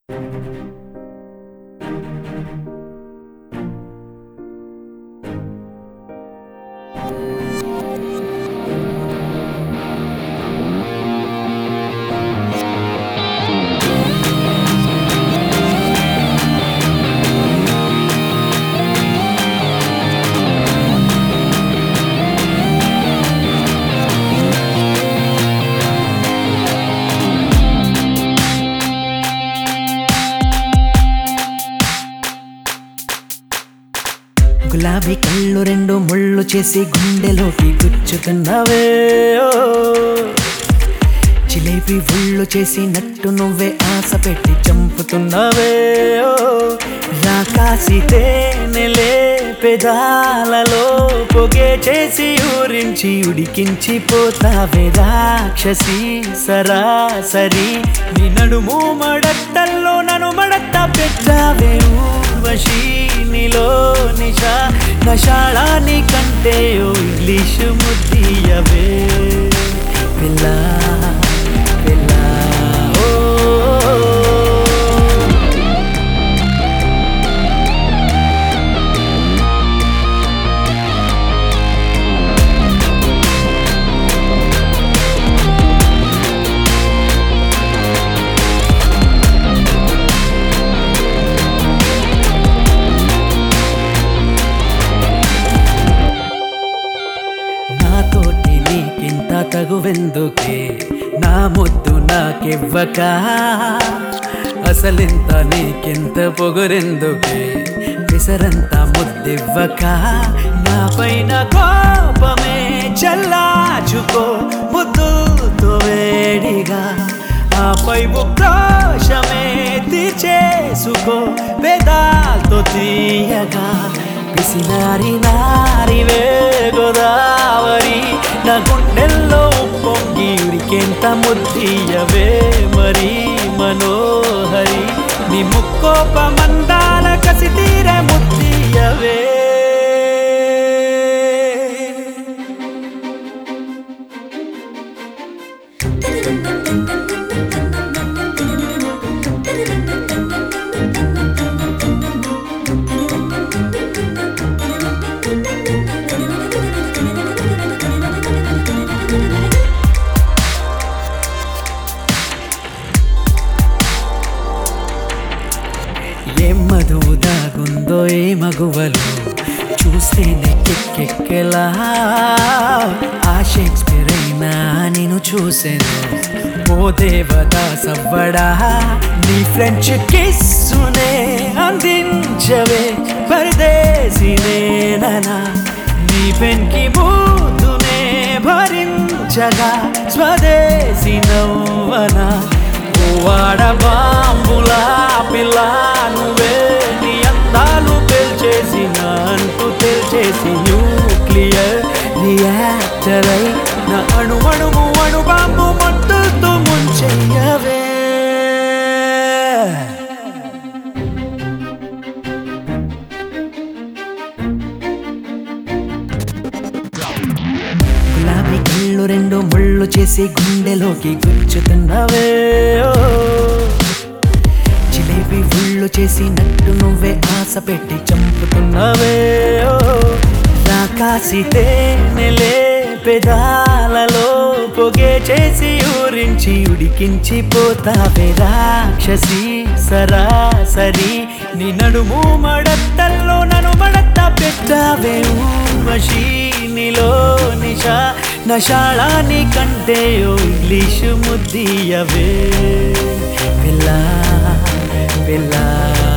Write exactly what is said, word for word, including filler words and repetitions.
గులాబీ కళ్ళు రెండు ముళ్ళు చేసి గుండెలోకి గుచ్చుతున్నావే ఓ. జిలేబీ ఉళ్ళు చేసి నట్టు నువ్వే ఆశ పెట్టి చంపుతున్నావే ఓ. రాకాసి తేనెలే పెదాలలో పొగే చేసి ఊరించి ఉడికించి పోతావే రాక్షసి సరాసరి నీ నడుము మడట్టల్లో నన్ను మడట్ట పెట్టావే ఊర్వశి నీలో నిషా నషాళాని కంటే ఓ ఇంగ్లీషు ముద్దియవే పిల్ల పిల్ల ఓ. నాతోటి నీకింత తగువెందుకే నా ముద్దు నాకివ్వక అసలింత నీకింత పొగరెందుకే పిసరంత ముద్దివ్వక నా పైన కోపమే చల్లాచుకో ముద్దుతో వేడిగా ఆపై ఉక్రోషమే తీర్చేసుకో వేదాలతో తీయగా పిసినారి నారివే గోదావరి నా గుండెల్లో పొంగి ఉరికెంత ముద్దియవే మరి మనోహరి నీ ముక్కోప మందాల కసి తీరే ముద్దియవే ఏం మధువు దాగుందో ఏ మగువలు చూస్తేనే కెక్కెక్కెలా ఆ షేక్స్పియర్ అయినా నేను చూసాను ఓ దేవతా సవ్వడా నీ ఫ్రెంచ్ కిస్సునే అందించవే పరదేశినేనా నీ పెన్కి బూతునే భరించగా స్వదేశీ నవ్వనా వాడ బాంబులా పిల్ల నువ్వే నీ అందాలు పెల్చేసి నా అంటూ తెల్చేసి న్యూక్లియర్ రియాక్టర్ అయి నా అణు అణువు అణు బాంబు మట్టుతో ముంచెయ్యవే గులాబీ కళ్ళు రెండు ముళ్ళు చేసి గుండెలోకి గుచ్చుతున్నావే ఓ. జిలేబీ ఉళ్ళు చేసి నట్టు నువ్వే ఆశ పెట్టి చంపుతున్నావే ఓ. రాకాసి తేనెలే పెదాలలో పొగే చేసి ఊరించి ఉడికించి పోతావే రాక్షసి సరాసరి నీ నడుము మడట్టల్లో నన్ను మడట్ట పెట్టావే ఊర్వశి నీలో నిషా నషాళాని కంటే ఓ ఇంగ్లీషు ముద్దియవే పిల్ల పిల్ల